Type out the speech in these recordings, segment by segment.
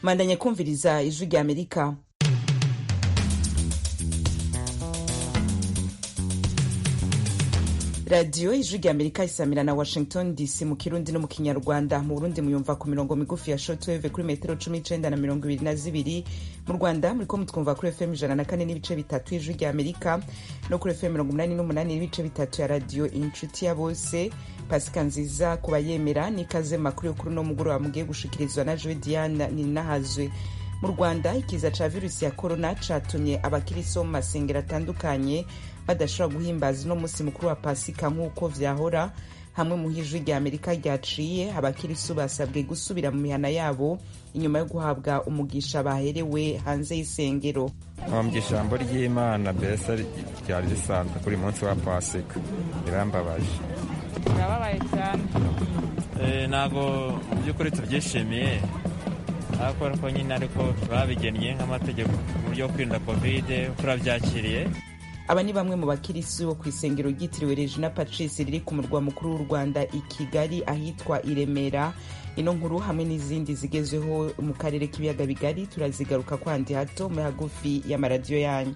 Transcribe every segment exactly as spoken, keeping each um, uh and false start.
Mandanye kumviriza ijwi rya Amerika. Radio ijwi rya Amerika isamira na Washington D C mu Kirundi no mu Kinyarwanda. Mu Burundi muyumva ku mirongo migufi ya shortwave kuri metero cumi n'icenda na mirongo ibiri na zibiri. Mu Rwanda muriko mutwumva kuri F M ijana na kane n'ibice bitatu ijwi rya Amerika no kuri F M mirongo umunani n'umunani n'ibice bitatu ya Radio Inshuti ya Bose. Pasika nziza kubayemera nikaze makuru yo kuri no mugoroba mugiye gushikirizwa na Joe Diana Ninahazwe. Mu Rwanda ikiza ca virusi ya corona catumye abakiriso mu masengero atandukanye badashobora guhimbaza no musi mukuru wa Pasika nk'uko vyahora. Hamwe mu hijwi rya Amerika ryaciye abakiriso basabwe gusubira mu mihana yabo inyuma yo guhabwa umugisha baherewe hanze y'isengero. Mu ijambo ry'Imana mbese ryari risanzwe kuri munsi wa Pasika birambabaje. Birababaye cyane. Eh nago by'ukuri tubyishimiye. Akora ko nyine ariko babigennye nk'amategeko mu buryo bwo kwirinda Covid turabyakiriye. Aba ni bamwe mu bakirisi bo kw'isengero ryitiriwe Regina Pacis riri ku murwa mukuru w'u Rwanda i Kigali ahitwa i Remera. Ino nkuru hamwe n'izindi zigezweho mu karere k'ibiyaga bigari turazigaruka kwandi hato mu hagufi y'amaradiyo yanyu.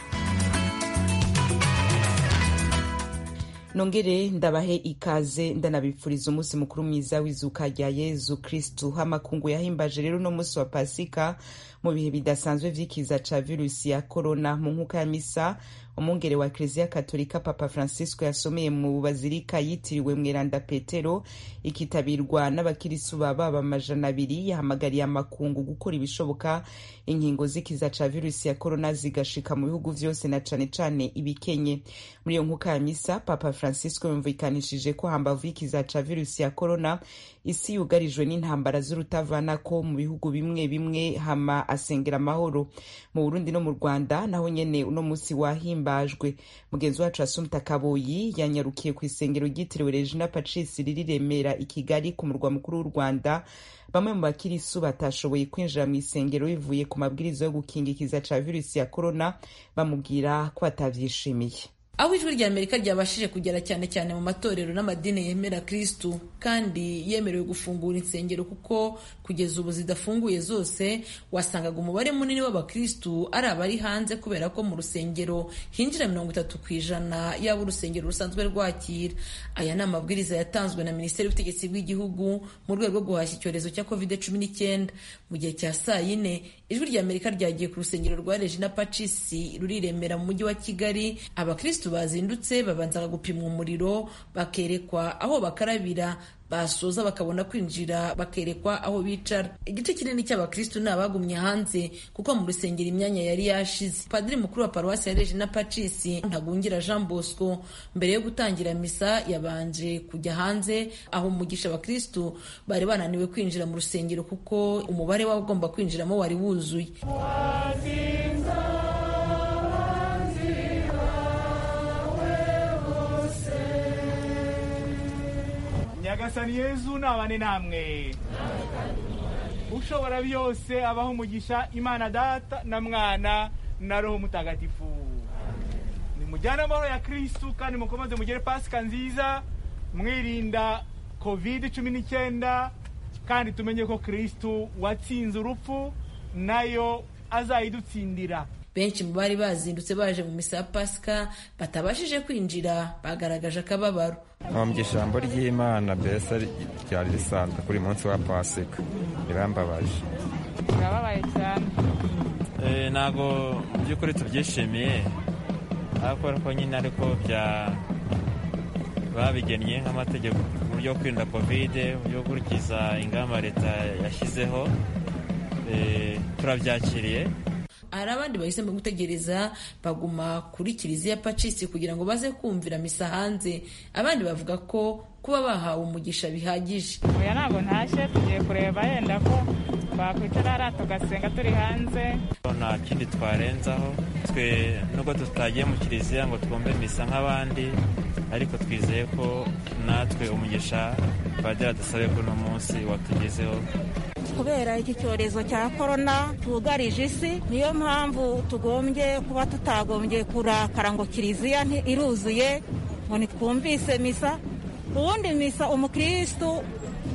Nongere ndabahe ikaze ndanabipfuriza umunsi mukuru mwiza w'izuka rya Yezu Kristu. Hamakungu yahimbaje rero no musi wa Pasika mu bihe bidasanzwe vy'ikiza ca virusi ya corona. Mu nkuka ya misa umungere wa Eklezia Katolika Papa Francisco yasomeye mu bazilika yitiriwe Mweranda Petero ikitabirwa n'abakirisu baba amajana abiri. Yahamagariye amakungu gukora ibishoboka inkingo z'ikiza ca virusi ya corona zigashika mu bihugu vyose na cane cane ibikenye. Muri iyo nkuka ya misa Papa Francisco yumvikanishije ko hambavu y'ikiza ca virusi ya corona isi yugarijwe n'intambara z'urutavanako mu bihugu bimwe bimwe, hama asengera amahoro. Mu Burundi no mu Rwanda naho nyene uno musi wahimbajwe. Mugenzi wacu Assumpta Kaboyi yanyarukiye ku isengero ryitiriwe Regina Pacis riri Remera i Kigali ku murwa mukuru w'u Rwanda. Bamwe mu bakirisu batashoboye kwinjira mu isengero bivuye ku mabwiriza yo gukinga ikiza ca virusi ya corona bamubwira ko batavyishimiye. Aho ijwi rya Amerika ryabashije kugera cyane cyane mu matorero n'amadini yemera Kristu kandi yemerewe gufungura insengero, kuko kugeza ubu zidafunguye zose wasangaga umubare munini w'abakristu ari abari hanze kubera ko mu rusengero hinjira mirongo itatu kw'ijana yaba urusengero rusanzwe rwakira. Aya ni amabwiriza yatanzwe na Minisiteri y'Ubutegetsi bw'Igihugu mu rwego rwo guhashya icyorezo cya covid cumi n'icyenda. Mu gihe cya saa yine ijwi rya Amerika ryagiye ku rusengero rwa Regina Pacis ruri Remera mu mujyi wa Kigali. Abakristu bazindutse babanzaga gupimwa umuriro, bakerekwa aho bakarabira, basoza bakabona kwinjira bakerekwa aho bicara. Igice kinini cy'abakristu ni abagumye hanze kuko mu rusengero imyanya yari yashize. Padiri mukuru wa paruwasi ya Regina Pacis Ntagungira Jean Bosco mbere yo gutangira misa yabanje kujya hanze aho umugisha abakristu bari bananiwe kwinjira mu rusengero kuko umubare w'abagomba kwinjiramo wari wuzuye. Nyagasani Yezu nabane namwe. Ushobora byose abaho umugisha Imana Data na Mwana na Roho Mutagatifu. Nimujyana amahoro ya Kristu kandi mukomeze mugere Pasika nziza mwirinda covid cumi n'icyenda, kandi tumenye ko Kristu watsinze urupfu nayo azayidutsindira. Benshi mu bari bazindutse baje mu misa ya Pasika batabashije kwinjira bagaragaje akababaro. Mu ijambo ry'Imana mbese ryari risanzwe kuri munsi wa Pasika birambabaje. Birababaye cyane. Eh nago by'ukuri tubyishimiye. Akora ko nyine ariko bya babigennye nk'amategeko mu buryo bwo kwirinda Covid yo gukurikiza ingamba leta yashyizeho. Eh turabyakiriye. Hari abandi bahisemo gutegereza baguma kuri Kiliziya Pacis kugira ngo baze kumvira misa hanze. Abandi bavuga ko kuba bahawe umugisha bihagije. Oya ntabwo ntashye, tugiye kureba yenda ko bakwicara ara tugasenga turi hanze. Nta kindi twarenzaho, twe nubwo tutagiye mu Kiliziya ngo twumve misa nk'abandi, ariko twizeye ko natwe umugisha Padiri dusabe ko no munsi watugezeho. Kubera iki cyorezo cya corona tugarije isi, niyo mpamvu tugombye kuba tutagombye kurakara ngo Kiliziya iruzuye ngo nitwumvise misa. Ubundi misa umukristu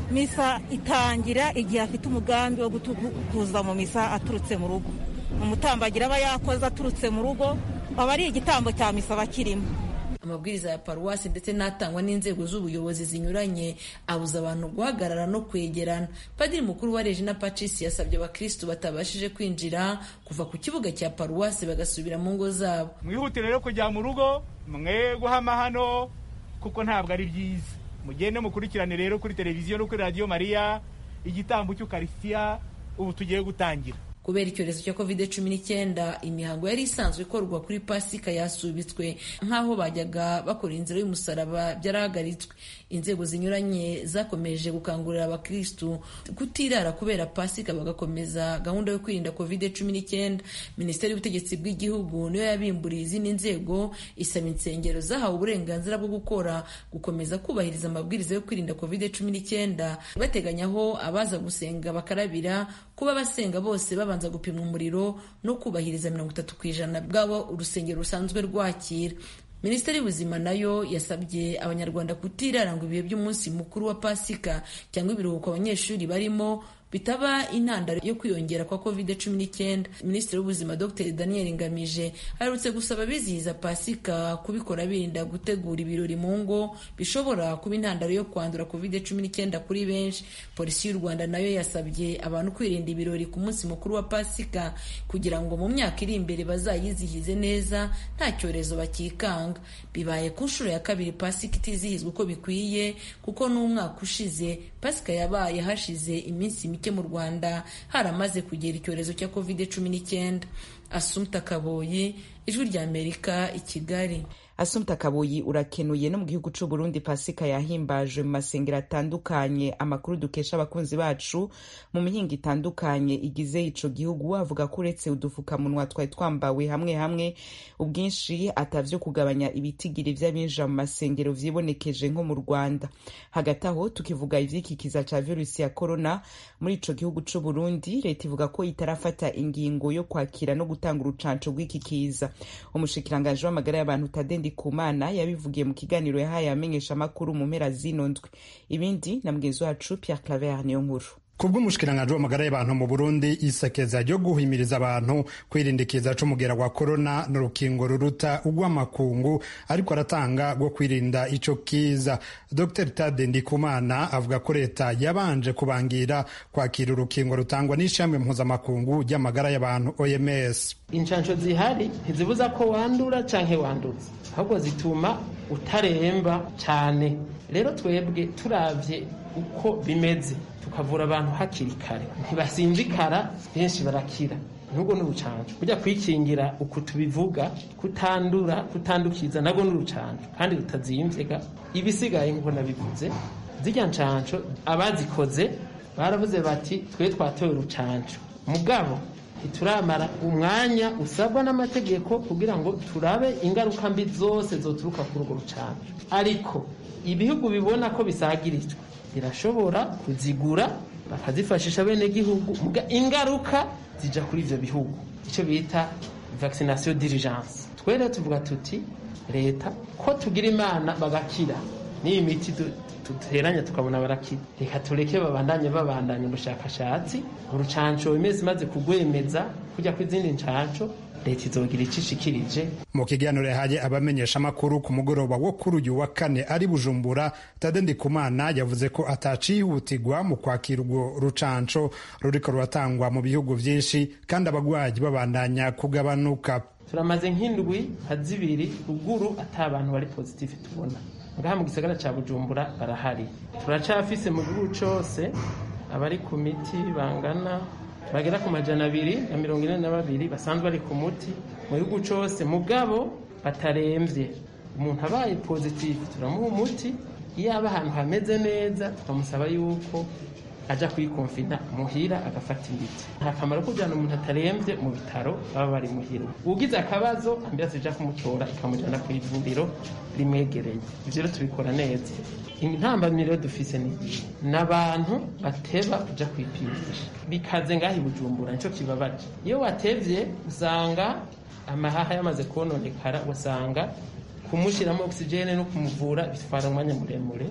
misa itangira igihe afite umugambi wo kuza mu misa aturutse mu rugo. Umutambagira aba yakoze aturutse mu rugo aba ari igitambo cya misa bakirimo. Amabwiriza ya paruwasi ndetse n'atangwa n'inzego z'ubuyobozi zinyuranye abuza abantu guhagarara no kwegerana. Padiri mukuru wa Regina Pacis yasabye abakristu batabashije kwinjira kuva ku kibuga cya paruwasi bagasubira mu ngo zabo. Mwihutire rero kujya mu rugo, mwe guhama hano kuko ntabwo ari byiza. Mugende mukurikirane rero kuri televiziyo no kuri Radio Maria igitambo cy'Ukaristiya ubu tugiye gutangira. Kubera icyorezo cya covid cumi n'icyenda imihango yari isanzwe ikorwa kuri Pasika yasubitswe, nk'aho bajyaga bakora inzira y'umusaraba byarahagaritswe. Inzego zinyuranye zakomeje gukangurira abakristu kutirara kubera Pasika bagakomeza gahunda yo kwirinda covid cumi n'icyenda. Minisiteri y'ubutegetsi bw'igihugu niyo yabimburiye izindi nzego, isaba insengero zahawe uburenganzira bwo gukora gukomeza kubahiriza amabwiriza yo kwirinda covid cumi n'icyenda, bateganyaho abaza gusenga bakarabira, kuba basenga bose babanza gupimwa umuriro no kubahiriza mirongo itatu ku ijana bw'abo urusengero rusanzwe rwakira. Minisiteri y'ubuzima nayo yasabye abanyarwanda kutirara ngo ibihe by'umunsi mukuru wa Pasika cyangwa ibiruhuko abanyeshuri barimo bitaba intandaro yo kwiyongera kwa covid cumi n'icyenda. Minisitiri w'ubuzima Dr Daniel Ngamije aherutse gusaba abizihiza Pasika kubikora birinda gutegura ibirori mu ngo bishobora kuba intandaro yo kwandura covid cumi n'icyenda kuri benshi. Polisi y'u Rwanda nayo yasabye abantu kwirinda ibirori ku munsi mukuru wa Pasika kugira ngo mu myaka iri imbere bazayizihize neza nta cyorezo bakikanga. Bibaye ku nshuro ya kabiri Pasika itizihizwa uko bikwiye, kuko n'umwaka ushize Pasika yabaye hashize iminsi mike mu Rwanda haramaze kugera icyorezo cya covid cumi n'icyenda. Assumpta Kaboyi, Ijwi rya Amerika, i Kigali. Assumpta Kaboyi urakenuye. No mu gihugu cy'u Burundi Pasika yahimbaje mu masengero atandukanye. Amakuru dukesha abakunzi bacu mu mihingo itandukanye igize ico gihugu avuga ko uretse udufukamunwa twari twambawe hamwe hamwe, ubwinshi atavyo kugabanya ibitigiri vy'abinjira mu masengero vyibonekeje nko mu Rwanda. Hagati aho tukivuga ivyikikiza ca virusi ya corona muri ico gihugu cy'u Burundi, leta ivuga ko itarafata ingingo yo kwakira no gutanga urucanco rw'ikikiza. Umushikiranganje w'amagara y'abantu Tade Ndikumana yabivugiye mu kiganiro yahaye amenyesha makuru mu mpera zino ndwi. Ibindi na mugenzi wacu Pierre Claver niyo nkuru. Kubw'umushikiranganje w'amagara y'abantu mu Burundi, isekeza ryo guhimiriza abantu kwirindikiza c'umugera wa corona n'urukingo ruruta ugw'amakungu ariko aratanga rwo kwirinda ico kiza. Dr Tade Ndikumana avuga ko leta yabanje kubangira kwakira urukingo rutangwa n'ishami mpuzamakungu ry'amagara y'abantu O M S. Incanco zihari ntizibuza ko wandura canke wanduza, ahubwo zituma utaremba cyane. Rero twebwe turavye uko bimeze tukavura abantu hakiri kare, ntibasinzikara, benshi barakira. Nubwo n'urucanco kujya kwikingira uko tubivuga, kutandura kutandukiza nabwo n'urucanco kandi rutazimvyega. Ibisigaye ngo nabivuze zijya ncanco abazikoze baravuze bati twe twatoye urucanco, mugabo ituramara umwanya usabwa n'amategeko kugira ngo turabe ingaruka mbi zose zoturuka kuri urwo rucanco. Ariko ibihugu bibona ko bisagirijwe birashobora kuzigura bakazifashisha bene gihugu, muga ingaruka zija kuri ivyo bihugu, icyo bita vaccination d'urgence. Twere tuvuga tuti leta ko tugira imana bagakira ni imiti duteranya tukabona barakira, reka tureke babandanye babandanye ubushakashatsi. Urucanco imezi maze kugwemeza kujya kw'izindi ncanco, leta izogira icishikirije. Mu kiganiro yahaye abamenyesha makuru ku mugoroba wo kuri uyu wa kane ari Bujumbura, Tade Ndikumana yavuze ko atacihutirwa mu kwakira urwo rucanco ruriko ruratangwa mu bihugu vyinshi kandi abagwayi babandanya kugabanuka. Turamaze nk'indwi hazibiri ruguru atabantu bari positive tubona, ngaha mu gisagara ca Bujumbura barahari. Turacafise mu gihugu cose abari ku miti bangana bagera ku majana abiri na mirongo ine na babiri basanzwe bari ku muti mu gihugu cose, mugabo bataremvye. Umuntu abaye positive turamuha umuti, iyo aba ahantu hameze neza tukamusaba yuko aja kwikonfina muhira agafata imiti. Nta kamaro kujana umuntu ataremvye mu bitaro baba bari muhira. Ugize akabazo ambulance ija kumutora ikamujana ku ivuriro rimwegereye. Ivyo rero tubikora neza. Intambamiro dufise ni n'abantu bateba kuja kwipimisha, bikaze ngahi Bujumbura nico kibabaje. Iyo watevye usanga amahaha yamaze kononekara, usanga kumushiramo oxygene no kumuvura bitwara umwanya muremure,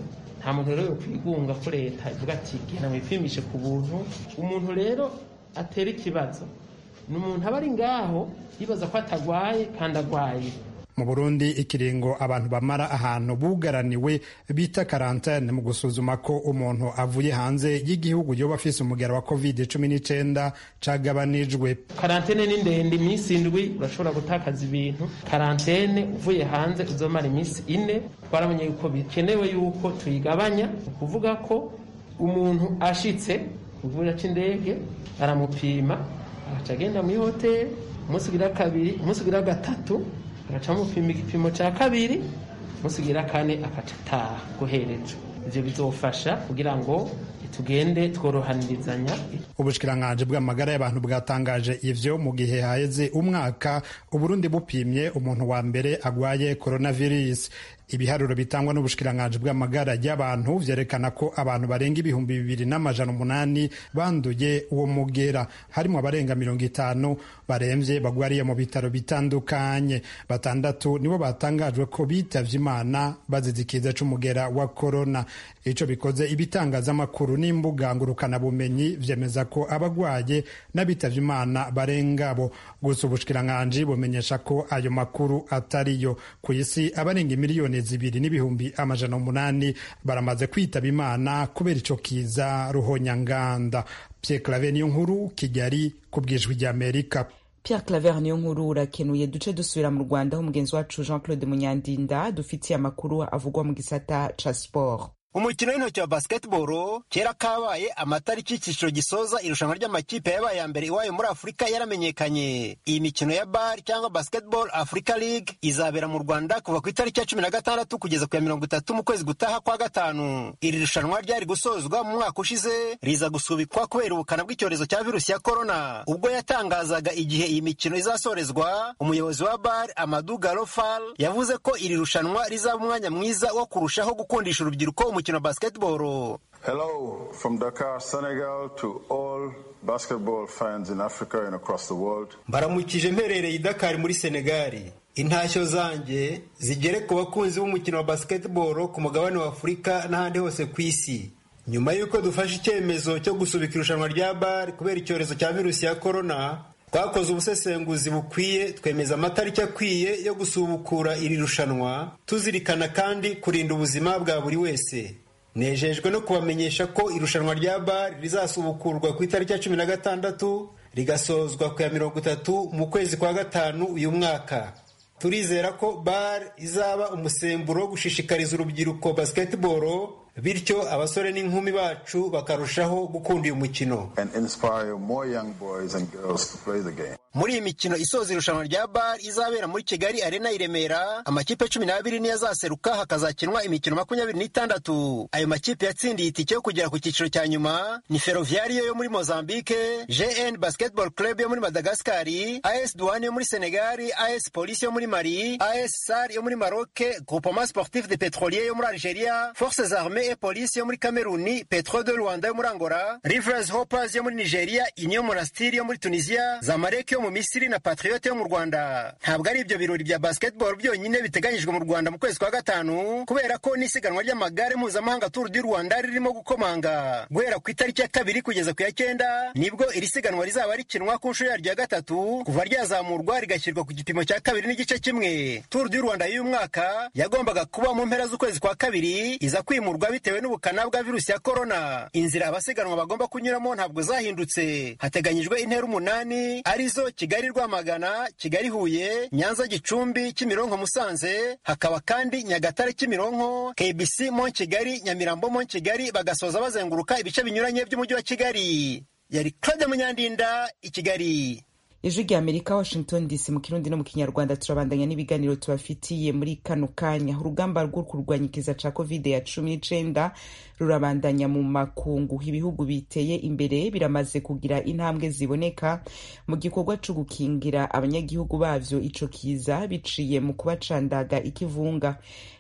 nta muntu rero kwigunga ko leta ivuga ati genda mwipimishe ku buntu. Umuntu rero atera ikibazo ni umuntu aba ari ngaho yibaza ko atagwaye kandi agwaye. Mu Burundi ikiringo abantu bamara ahantu bugaraniwe bita karantene mu gusuzuma ko umuntu avuye hanze y'igihugu yoba afise umugera wa covid cumi n'icenda cagabanijwe. Karantene ni ndende, iminsi indwi urashobora gutakaza ibintu. Karantene uvuye hanze uzomara iminsi ine. Twaramenye yuko bikenewe yuko tuyigabanya, ukuvuga ko umuntu ashitse kuvuga c'indege aramupima agaca agenda muri hoteli, umunsi ugira kabiri, umunsi ugira gatatu agaca amupima igipimo ca kabiri, umunsi ugira kane agaca ataha guhereje. Ivyo bizofasha kugira ngo tugende tworohanirizanya. Ubushikiranganji bw'amagara y'abantu bwatangaje ivyo mu gihe haheze umwaka Uburundi bupimye umuntu wa mbere agwaye coronavirus. Ibiharuro bitangwa n'ubushikiranganji bw'amagara y'abantu vyerekana ko abantu barenga ibihumbi bibiri n'amajana umunani banduye uwo mugera, harimo abarenga mirongo itanu baremvye bagwariye mu bitaro bitandukanye. Batandatu nibo batangajwe ko bitavye Imana bazize ikiza c'umugera wa corona. Ico bikoze ibitangazamakuru n'imbuga ngurukana bumenyi vyemeza ko abagwaye n'abitavye Imana barenga bo. Gusa ubushikiranganji bumenyesha ko ayo makuru atariyo. Ku isi abarenga miliyoni zibiri n'ibihumbi amajana umunani baramaze kwitaba Imana kubera ico kiza ruhonyanganda. Pierre Claver niyo nkuru, Kigali, ku bw'ijwi ry'Amerika. Pierre Claver niyo nkuru urakenuye. Duce dusubira mu Rwanda aho umugenzi wacu Jean Claude Munyandinda dufitiye amakuru avugwa mu gisata ca sport. Umukino w'intoki wa basketball kera kabaye amatariki y'iciciro gisoza irushanwa ry'amakipe yabaye ya mbere iwayo muri Afurika yaramenyekanye. Iyi mikino ya bar cyangwa Basketball Africa League izabera mu Rwanda kuva ku itariki ya cumi na gatandatu kugeza ku ya mirongo itatu mu kwezi gutaha kwa gatanu. Iri rushanwa ryari gusozwa mu mwaka ushize riza gusubikwa kubera ubukana bw'icyorezo cya virusi ya corona. Ubwo yatangazaga igihe iyi mikino izasorezwa, umuyobozi wa bar Amadou Garofal yavuze ko iri rushanwa rizaba umwanya mwiza wo kurushaho gukundisha urubyiruko umukino basketball. Hello from Dakar, Senegal to all basketball fans in Africa and across the world. Baramukije mperereye Dakar muri Senegal. Intashyo zanjye zigere ku bakunzi b'umukino wa basketball ku mugabane wa Afurika n'ahandi hose ku isi. Nyuma y'uko dufashe icyemezo cyo gusubika irushanwa rya bar kubera icyorezo cya virusi ya corona, twakoze ubusesenguzi bukwiye twemeza amatariki akwiye yo gusubukura iri rushanwa, tuzirikana kandi kurinda ubuzima bwa buri wese. Nejejwe no kubamenyesha ko irushanwa rya bar rizasubukurwa ku itariki ya cumi na gatandatu rigasozwa ku ya mirongo itatu mu kwezi kwa gatanu uyu mwaka. Turizera ko bar izaba umusemburo wo gushishikariza urubyiruko basketball, bityo abasore n'inkumi bacu bakarushaho gukunda uyu mukino. Muri iyi mikino isoza irushanwa rya bar izabera muri Kigali Arena i Remera, amakipe cumi n'abiri niyo azaseruka, hakazakinwa imikino makumyabiri n'itandatu. Ayo makipe yatsindiye itike yo kugera ku cyiciro cya nyuma ni Ferroviario yo muri Mozambique, G N Basketball Club yo muri Madagascar, A S Douane yo muri Senegal, A S Police yo muri Mali, A S Sar yo muri Maroc, Groupement Sportif de Pétrolier yo muri Algeria, Forces Armées et Police yo muri Cameroun, Petro de Luanda yo muri Angola, Rivers Hoppers yo muri Nigeria, Union Monastir yo muri Tunisia, Zamalek yo mu Misiri na Patriote yo mu Rwanda. Ntabwo ari ibyo birori bya basketball byonyine biteganyijwe mu Rwanda mu kwezi kwa gatanu, kubera ko n'isiganwa ry'amagare mpuzamahanga Tour du Rwanda ririmo gukomanga. Guhera ku itariki ya kabiri kugeza ku ya cyenda nibwo iri siganwa rizaba rikinwa ku nshuro yaryo ya gatatu kuva ryazamurwa rigashyirwa ku gipimo cya kabiri n'igice kimwe. Tour du Rwanda y'uyu mwaka yagombaga kuba mu mpera z'ukwezi kwa kabiri, iza kwimurwa bitewe n'ubukana bwa virusi ya corona. Inzira abasiganwa bagomba kunyuramo ntabwo zahindutse. Hateganyijwe intera umunani arizo Kigali Rwamagana, Kigali Huye, Nyanza Gicumbi, Kimironko Musanze, hakaba kandi Nyagatare Kimironko, K B C Mont Kigali, Nyamirambo Mont Kigali, bagasoza bazenguruka ibice binyuranye by'umujyi wa Kigali. Yari Claude Munyandinda i Kigali. Ijwi rya Amerika, Washington D C, mu Kirundi no mu Kinyarwanda. Turabandanya n'ibiganiro tubafitiye muri kano kanya. Urugamba rwo kurwanya ikiza ca covid ya cumi n'icenda rurabandanya mu makungu. Ibihugu biteye imbere biramaze kugira intambwe ziboneka mu gikorwa cyo gukingira abanyagihugu bavyo ico kiza biciye mu kubacandaga ikivunga.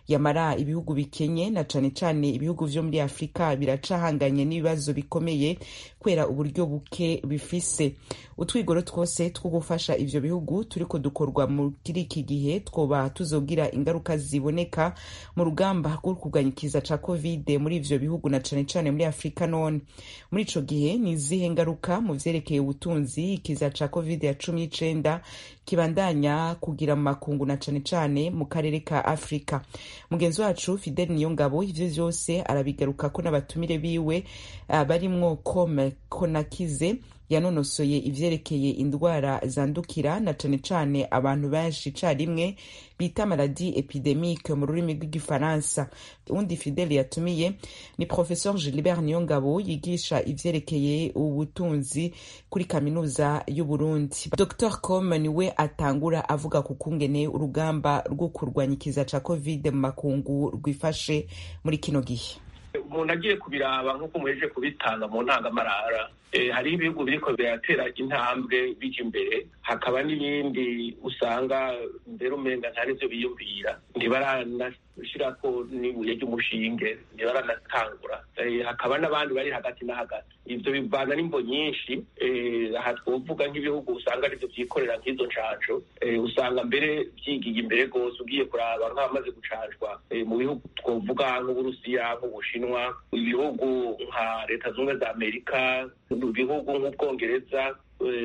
yamara ibihugu bikenye na cane cane ibihugu vyo muri Afrika biracahanganye n'ibibazo bikomeye kwera uburyo buke bifise. Utwigoro twose two gufasha ivyo bihugu turiko dukorwa muri iki gihe twoba tuzogira ingaruka ziboneka mu rugamba rwo kuganyikiza ca covid muri ivyo bihugu na cane cane muri Afrika. None muri ico gihe ni izihe ngaruka mu vyerekeye ubutunzi ikiza ca covid ya cumi n'icenda kibandanya kugira mu makungu na cane cane mu karere ka Afrika? Mugenzi wacu Fidel Niyongabo ivyo vyose arabigaruka ko n'abatumire biwe uh, barimwo Kome Konakize yanonosoye ivyerekeye indwara zandukira na cane cane abantu benshi carimwe bita maladie epidemique mu rurimi rw'igifaransa. Undi Fidel yatumiye ni Professeur Gilbert Niyongabo yigisha ivyerekeye ubutunzi kuri kaminuza y'u Burundi. Docteur Com niwe atangura avuga ku kungene urugamba rwo kurwanyikiza ca covid mu makungu rwifashe muri kino gihe. Umuntu agiye kubiraba nk'uko muheje kubitanga mu ntangamarara, e, hari ibihugu biriko biratera intambwe bija imbere, hakaba n'ibindi usanga mbere umenga nta n'ivyo biyumvira, ntibaranashirako n'ibuye ry'umushinge, ntibaranatangura. E, hakaba n'abandi bari hagati na hagati. Ivyo bivana n'imbo nyinshi, e, aha twovuga nk'ibihugu usanga arivyo vyikorera nk'izo ncanco, e, usanga mbere vyigiye imbere gose ugiye kuraba nk'abamaze gucanjwa e, mu bihugu twovuga nk'Uburusiya, nk'Ubushinwa, ibihugu nka Leta Zunze za Amerika, ibihugu nk'Ubwongereza,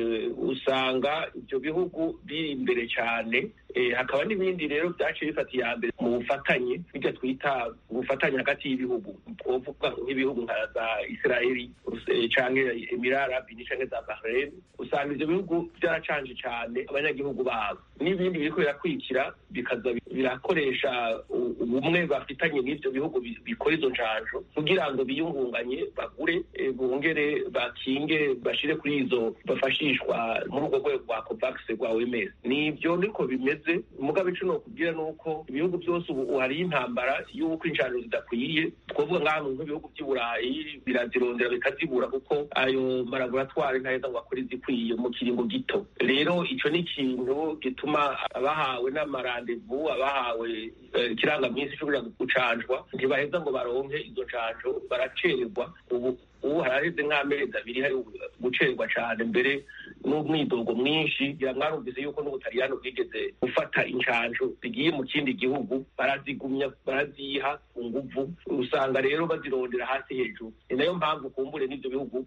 usanga ivyo bihugu biri imbere cyane. E, hakaba n'ibindi rero vyaciye bifatiye mbere mu bufatanye bijya twita ubufatanye hagati y'ibihugu, twovuga nk'ibihugu nka za Israeli canke Emirati Arabi canke za Bahrain. Usanga ivyo bihugu vyaracanje cyane abanyagihugu babo, n'ibindi biriko birakwikira bikaza birakoresha ubumwe bafitanye n'ivyo bihugu bikora izo ncanjo kugira ngo biyungunganye bagure, e, bongere bakinge bashire kuri izo bafashishwa muri urwo rwego rwa COVAX rwa O M S. Nivyo niko bimeze. Mugabe ico nokubwira nuko ibihugu byose ubu hari intambara y'uko incanjo zidakwiye. Twovuga nk'ahantu nk'ibihugu by'i Burayi birazirondera bikazibura kuko ayo malaboratware ntaheza ngo akore zikwiye mu kiringo gito. Rero ico ni ikintu gituma abahawe n'amarandevu, abahawe ikirangaminsi cyo kuja gucanjwa ntibaheza ngo baronke izo ncanjo, baracererwa. Ubu ubu haraheze nk'amezi abiri hari gucererwa cane, mbere n'umwidogo mwinshi. Mwarumvise yuko n'Ubutaliyano bwigeze gufata incanjo zigiye mu kindi gihugu, barazigumya baraziha ku nguvu, usanga rero bazirondera hasi hejuru. Ni nayo mpamvu kumbure n'ivyo bihugu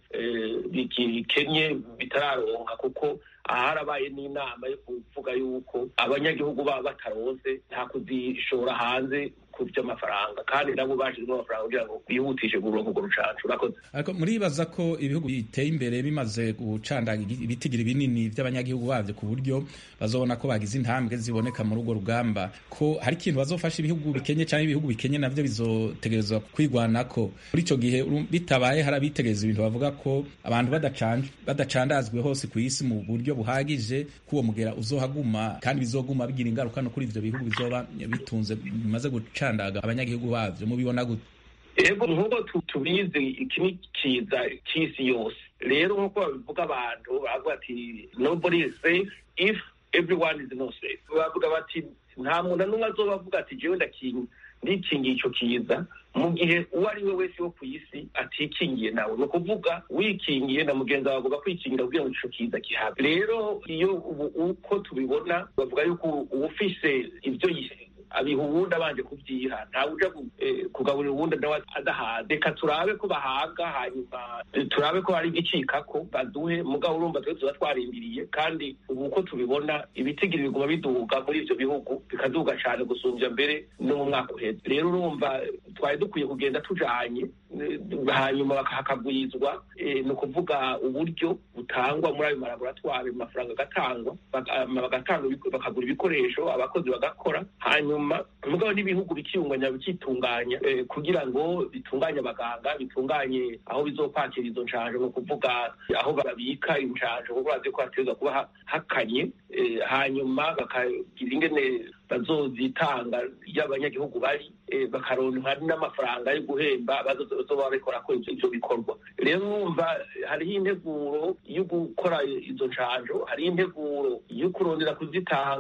bikenye bitararonka, kuko aharabaye n'inama yo kuvuga yuko abanyagihugu baba bataronse nta kuzishora hanze ku vy'amafaranga, kandi nabo bashizemo amafaranga kugira ngo bihutishe kuronka urwo rucanco. Urakoze. Ariko muribaza ko ibihugu biteye imbere bimaze gucanda ibitigira binini vy'abanyagihugu bavyo ku buryo bazobona ko bagize intambwe ziboneka muri urwo rugamba, ko hari ikintu bazofasha ibihugu bikenye canke ibihugu bikenye navyo bizotegerezwa kwigwanako? Muri ico gihe bitabaye harabitegereza ibintu bavuga ko abantu badacanje badacandazwe hose ku isi mu buryo buhagije, kuwo mugera uzohaguma kandi bizoguma bigira ingaruka no kuri ivyo bihugu bizoba bitunze bimaze gucandaga abanyagihugu bavyo. Mubibona gute? Ego nk'uko tubizi iki ni kiza c'isi yose. Rero nk'uko babivuga abantu bavuga ati nobody is safe if everyone is not safe. Bavuga bati nta muntu n'umwe azobavuga ati jewe ndakingi ndikingiye ico kiza mu gihe uwo ari we wese wo ku isi atikingiye nawe. Ni ukuvuga wikingiye na mugenzi wawe avuga kwikingira kugira ngo ico kiza kihabe. Rero iyo uko tubibona bavuga yuko uwufise ivyo abiha uwundi abanje kuvyiha, ntawe uja kugaburira uwundi nawe adahaze. Reka turabe ko bahaga, hanyuma turabe ko hari igicikako baduhe. Mugabo urumva twe tuba twarindiriye, kandi ubu uko tubibona ibitigiri biguma biduga muri ivyo bihugu, bikaduga cane gusumvya mbere no mu mwaka uheze. Rero urumva twari dukwiye kugenda tujanye, hanyuma hakagwizwa ni ukuvuga uburyo butangwa muri ayo malaboratware, mu mafaranga agatangwa, bagatanga bakagura ibikoresho, abakozi bagakora, hanyuma mugabo n'ibihugu bikiyunganya bikitunganya kugira ngo bitunganye abaganga, bitunganye aho bizokwakira izo ncanjo, ni ukuvuga aho babika incanjo, kuko bazi ko hategerezwa kuba hakanye, hanyuma bakagira ingene bazozitanga y'abanyagihugu bari, bakaronka n'amafaranga yo guhemba bazoba barikora ko ivyo bikorwa. Rero urumva hariho integuro yo gukora izo ncanjo, hariho integuro yo kurondera kuzitanga,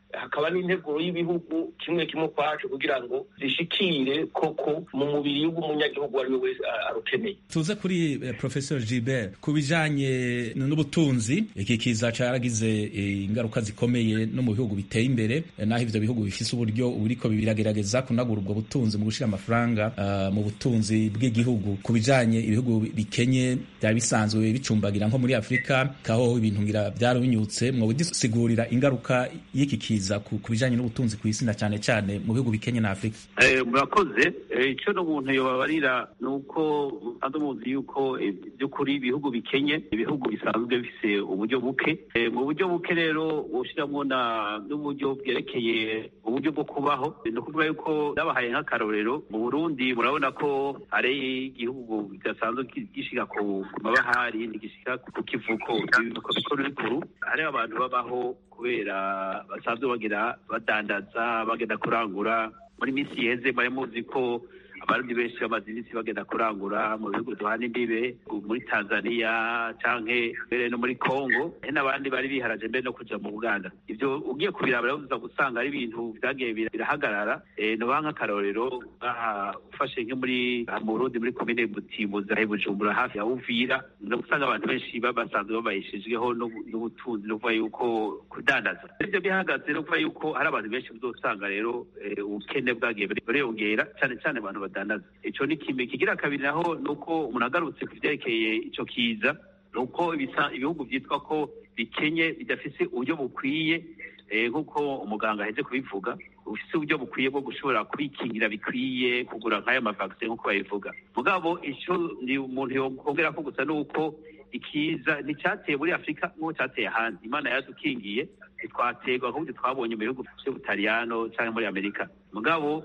hakaba n'integuro y'ibihugu kimwe kimwe kwacu kugira ngo zishikire koko mu mubiri w'umunyagihugu uwo ari we wese arukeneye. tuze kuri eh, Professor Gilbert ku bijanye n'ubutunzi. Iki kiza caragize eh, ingaruka zikomeye no mu bihugu biteye imbere, eh, naho ivyo bihugu bifise uburyo buriko biragerageza kunagura ubwo butunzi mu gushira amafaranga uh, mu butunzi bw'igihugu. Ku bijanye ibihugu bikenye byari bisanzwe bicumbagira nko muri Afrika kaho ibintu ngira byarabinyutse, mwo bisigurira ingaruka y'iki kiza ku bijanye n'ubutunzi ku isi na cyane cyane mu bihugu bikenye na Afrika. Eh murakoze. Ico no muntu yobabarira nuko adomuzi yuko by'ukuri ibihugu bikenye ibihugu bisanzwe bifise uburyo buke. E, mu buryo buke rero ushiramwo na n'uburyo bwerekeye uburyo bwo kubaho. No kuvuga yuko ndabahaye nk'akarorero mu Burundi murabona ko ari igihugu kidasanzwe gishika ku mabahari nigishika ku kivuko ibivuko bikuru bikuru. Hari abantu babaho kubera basanzwe bagira badandaza bagenda kurangura. Muri misi iheze bari muzi ko abarundi benshi bamaze iminsi bagenda kurangura mu bihugu duhana imbibe muri Tanzania canke mbere no muri Congo, n'abandi bari biharaje mbere no kuja mu Uganda. Ivyo ugiye kubiraba rero uza gusanga ari ibintu vyagiye birahagarara. E, no banka karorero ufashe nko muri mu Burundi muri komine Butimbuzi aho Bujumbura hafi ya Uvira, no gusanga abantu benshi babasanzwe babayishijweho n'ubutunzi no kuva yuko kudandaza. Ivyo bihagaze no kuva yuko hari abantu benshi uzosanga rero ubukene bwagiye bureyongera cyane cyane abantu badandaza. Ico ni kimwe. Kigira kabiri naho nuko umuntu agarutse kuvyerekeye ico kiza nuko ibihugu vyitwa ko bikenye bidafise uburyo bukwiye nk'uko umuganga aheze kubivuga, ufise uburyo bukwiye bwo gushobora kwikingira bikwiye kugura nk'ayo mavaccine nk'uko babivuga. Mugabo ico ni umuntu yongera ko gusa nuko ikiza nticyateye muri Afrika nk'uko cyateye ahandi. Imana yadukingiye twategwa ahubwo twabonye mu bihugu by'Ubutaliyano cyangwa muri Amerika. Mugabo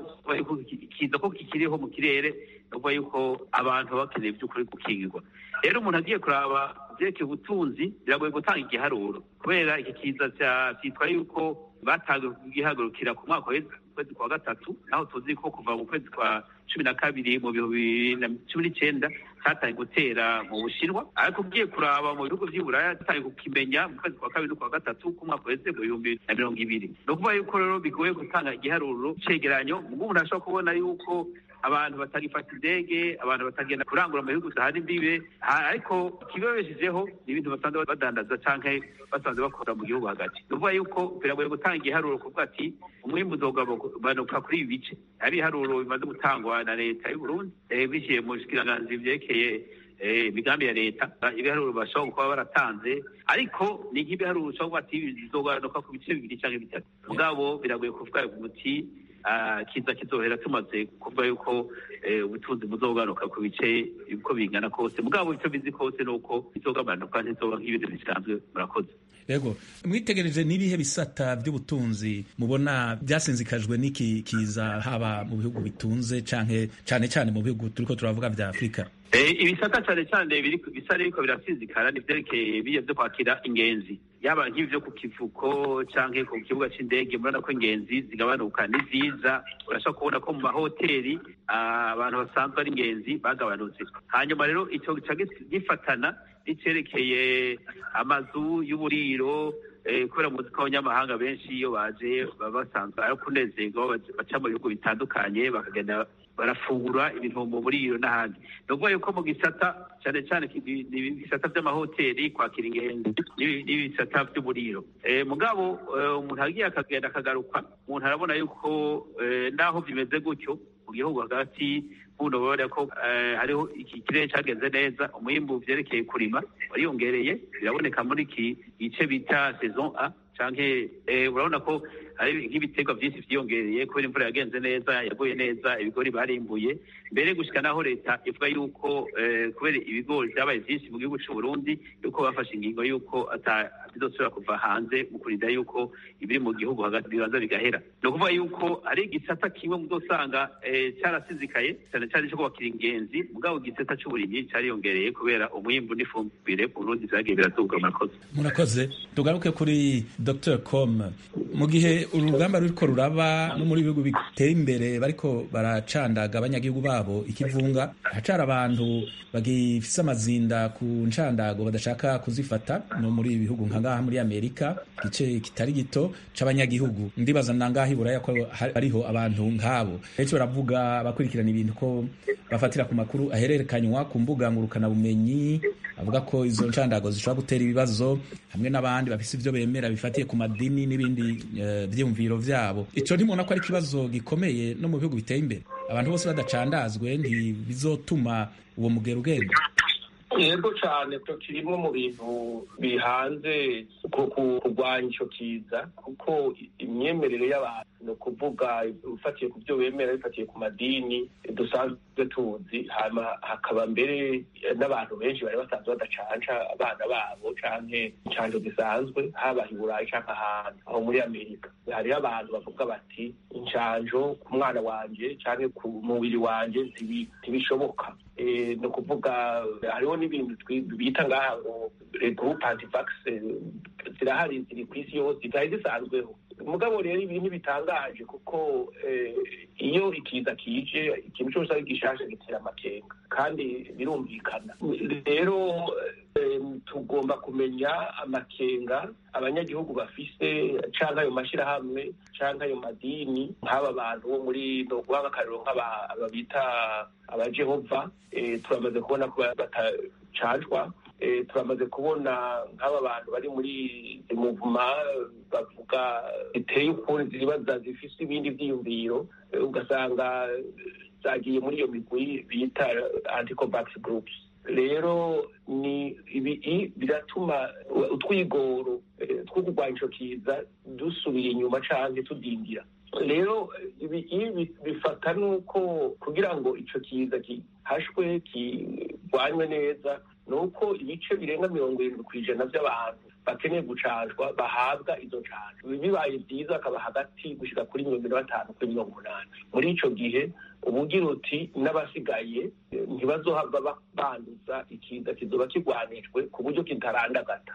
ikiza ko kikiriho mu kirere nuko yuko abantu bakeneye by'ukuri gukingirwa. Rero umuntu agiye kuraba vyeke ubutunzi biragoye gutanga igiharuro kubera iki kiza cyitwa yuko batangiye kugihagurukira ku mwaka w'ukwezi kwa gatatu, naho tuzi ko kuva mu kwezi kwa cumi na kabiri mu bihumbi na cumi n'icenda cyatangiye gutera mu Bushinwa, ariko ugiye kuraba mu bihugu vy'i Buraya cyatangiye kukimenya mu kwezi kwa kabiri no kwa gatatu ku mwaka w'ukwezi mu bihumbi na mirongo ibiri. Ni ukuvuga yuko rero bigoye gutanga igiharuro cegeranyo, ubwo umuntu ashobora kubona yuko abantu batagifata indege, abantu batagenda kurangura mu bihugu dahana imbibe, ariko ikibabeshejeho ni ibintu basanzwe badandaza canke basanzwe bakora mu gihugu hagati. Ni ukuvuga yuko biragoye gutanga igiharuro kuvuga ati umwimbu uzogabanuka kuri ibi bice. Ari ibiharuro bimaze gutangwa na leta y'u Burundi biciye mu bushikiranganji vyerekeye imigambi ya leta, ibiharuro bashobora kuba baratanze, ariko ni nk'ibiharuro ushobora kuba ati bizogabanuka ku bice bibiri canke bitatu. Mugabo biragoye kuvuga umuti kiza kizohera tumaze kuvuga yuko ubutunzi buzogabanuka ku bice uko bingana kose. Mugabo icyo bizi kose nuko bizogabanuka ntizoba nk'ibintu bisanzwe. Murakoze. Yego, mwitegereje n'ibihe bisata by'ubutunzi mubona byasinzikajwe n'iki kiza, haba mu bihugu bitunze canke cane cane mu bihugu turiko turavuga vya Afrika? Eh, ibisata cyane cyane biri bisa ariko birasinzikara n'ivyerekeye biye byo kwakira ingenzi, yaba nk'ivyo ku kivuko canke ku kibuga c'indege. Murana ko ingenzi zigabanuka ni ziza, urashobora kubona ko mu mahoteli abantu basanzwe ari ingenzi bagabanutse. Hanyuma rero ico gifatana icerekeye amazu y'uburiro, kubera muzi ko abanyamahanga benshi iyo baje baba basanzwe ari kunezerwa, baca mu bihugu bitandukanye bakagenda barafungura ibintu mu buriro n'ahandi. Ni ukuvuga yuko mu gisata cyane cyane ibisata by'amahoteli, kwakira ingenzi n'ibisata by'uburiro. Mugabo umuntu agiye akagenda akagaruka, umuntu arabona yuko naho bimeze gutyo mu gihugu hagati buno babona ko hariho iki kirere cyagenze neza, umwimbu vyerekeye kurima wariyongereye, biraboneka muri iki gice bita saison A canke urabona ko hari nk'ibiterwa byinshi vyiyongereye kubera imvura yagenze neza, yaguye neza, ibigori barimbuye. Mbere gushika naho leta ivuga yuko kubera ibigori vyabaye vyinshi mu gihugu c'u Burundi yuko bafashe ingingo yuko atazosubira kuva hanze mu kurinda yuko ibiri mu gihugu hagati bibanza bigahera. Ni ukuvuga yuko ari igisata kimwe muzosanga carasizikaye cyane cyane cyo kwakira ingenzi, mugabo igisata c'uburimyi cariyongereye kubera umwimbu n'ifumbire Burundi vyagiye biraduga. Murakoze. Murakoze. Tugaruke kuri Doctor Com, mu gihe uru rugamba ruriko ruraba no muri bihugu biteye imbere bariko baracandaga abanyagihugu babo ikivunga, hacara abantu bagifise amazinda ku ncandago badashaka kuzifata no muri bihugu nka ngaha muri Amerika, igice kitari gito c'abanyagihugu. Ndibaza nangaha iburaya ko hariho abantu nk'abo. Benshi baravuga bakurikirana ibintu ko bafatira ku makuru ahererekanywa ku mbuga ngurukana bumenyi, avuga ko izo ncandago zishobora gutera ibibazo, hamwe n'abandi bafise ivyo bemera bifatiye ku madini n'ibindi uh, vyiyumviro vyabo. Ico ntimubona ko ari ikibazo gikomeye no mu bihugu biteye imbere? Abantu bose badacandazwe ntibizotuma uwo mugero ugenda? Yego cyane, ko kirimo mu bintu bihanze kurwanya ico kiza, kuko imyemerere y'abantu no kuvuga ufatiye ku byo bemera bifatiye ku madini dusanzwe tuzi, hama hakaba mbere n'abantu benshi bari basanzwe badacanja abana babo canke incanjo zisanzwe, haba i Burayi canke ahantu aho muri Amerika. Hariho abantu bavuga bati incanjo ku mwana wanje canke ku mubiri wanje ntibishoboka. E, no kuvuga hariho n'ibintu bita ngaha ngo group anti-vax zirahari, ziri ku isi yose, zari zisanzweho. Mugabo rero ibintu bitangaje kuko eh, iyo ikiza kije ikintu cyose ari gishasha gitera amakenga kandi birumvikana. Rero eh, tugomba kumenya amakenga abanyagihugu bafise canke ayo mashirahamwe canke ayo madini, nk'aba bantu bo muri no guhanga akarero nk'aba bita abajehova. Eh, turamaze kubona ko batacanjwa. E, turamaze kubona nk'aba bantu bari muri muvuma bavuga iteye ukuntu zibaza zifise ibindi vyiyumviro, e, ugasanga zagiye muri iyo migwi bita anti-vax groups. Rero ni ibi biratuma utwigoro e, two kurwanya ico kiza dusubira inyuma canke tudindira. Rero ibi bifata nuko kugira ngo ico kiza gihashwe kirwanywe neza, nuko ibice birenga mirongo irindwi kw'ijana by'abantu bakeneye gucanjwa bahabwa izo ncanjo. Bibaye byiza akaba hagati gushika kuri mirongo ine na batanu kuri mirongo umunani. Muri ico gihe ubugira uti n'abasigaye ntibazohava banduza ikiza, kizoba kigwanijwe ku buryo kitarandagata.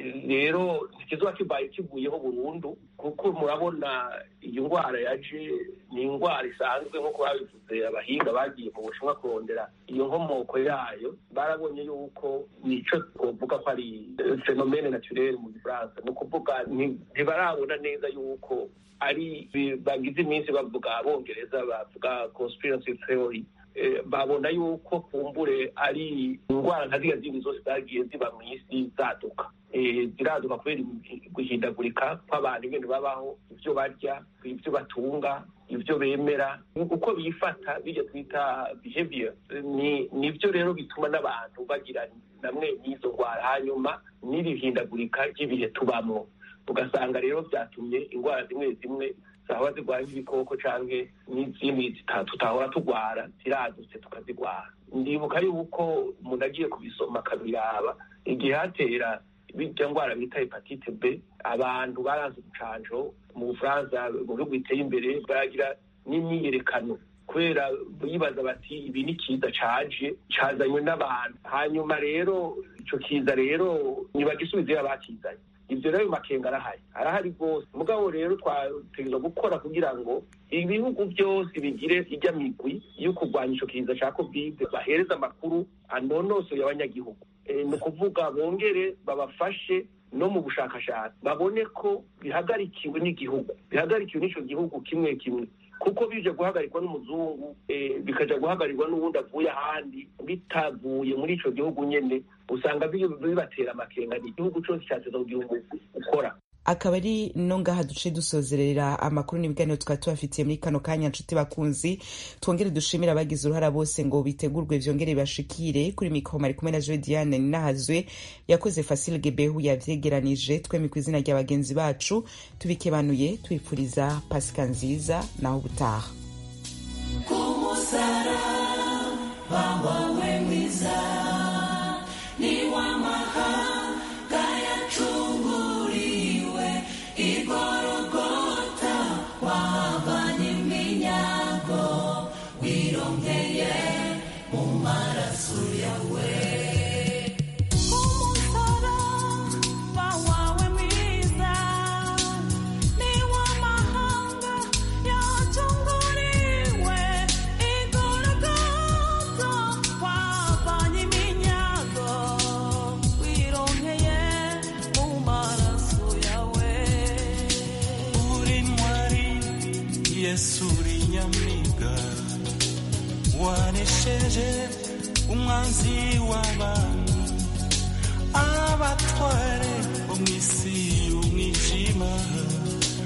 Rero kizoba kibaye kivuyeho burundu, kuko murabona iyi ndwara yaje ni indwara isanzwe nk'uko babivuze abahinga bagiye mu Bushinwa kurondera iyo nkomoko yayo, barabonye yuko nico twovuga ko ari phénomène naturel mu Gifaransa. Ni ukuvuga ntibarabona neza yuko ari bagize iminsi bavuga, abongereza bavuga conspiracy theory, babona yuko kumbure ari indwara nka ziriya zindi zose zagiye ziba mu isi zaduka, ziraduka kubera guhindagurika kw'abantu, ibintu babaho, ivyo barya, ivyo batunga, ivyo bemera, uko bifata, bijya twita behavior. Ni nivyo rero bituma n'abantu bagira namwe n'izo ndwara, hanyuma n'irihindagurika ry'ibihe tubamwo, ugasanga rero vyatumye indwara zimwe zimwe zahora zirwara ibikoko canke n'izindi tutahora tugwara ziradutse tukazigwara. Ndibuka yuko umuntu agiye kubisoma akabiraba, igihe hatera birya ndwara bita hepatite B, abantu baranze urucanjo mu Bufaransa, mu bihugu biteye imbere, baragira n'imyiyerekano kubera bibaza bati ibi ni kiza caje cazanywe n'abantu. Hanyuma rero ico kiza rero ntibagisubize abakizanye. Ivyo rero makenga arahari arahari rwose. Mugabo rero twategerezwa gukora kugira ngo ibihugu byose bigire ijya migwi yo kurwanya ico kiza ca covid, bahereza amakuru anonosoye abanyagihugu. E, ni ukuvuga bongere babafashe no mu bushakashatsi, babone ko bihagarikiwe n'igihugu, bihagarikiwe n'ico gihugu kimwe kimwe, kuko bije guhagarikwa n'umuzungu eh, bikaja guhagarirwa n'ubundi avuye ahandi bitavuye muri ico gihugu nyene, usanga bibatera amakenga. Ni igihugu cose cyateza kugira umuzi ukora. Akaba ari no ngaha duce dusozerera amakuru n'ibiganiro twari tubafitiye muri kano kanya. Nshuti bakunzi, twongere dushimira abagize uruhara bose ngo bitegurwe vyongere bashikire. Kuri mikoro mari kumwe na Joy Diane Ninahazwe, yakoze Facile Gebehu yavyegeranije. Twemye ku izina ry'abagenzi bacu tubikebanuye twipfuriza Pasika nziza naho ubutaha. Kumusara wawe mwiza ni wamaha Kumusara wawe mwiza ni Yesu uri nyamwiga wanesheje umwanzi w'abantu abatware bo mw'isi y'umwijima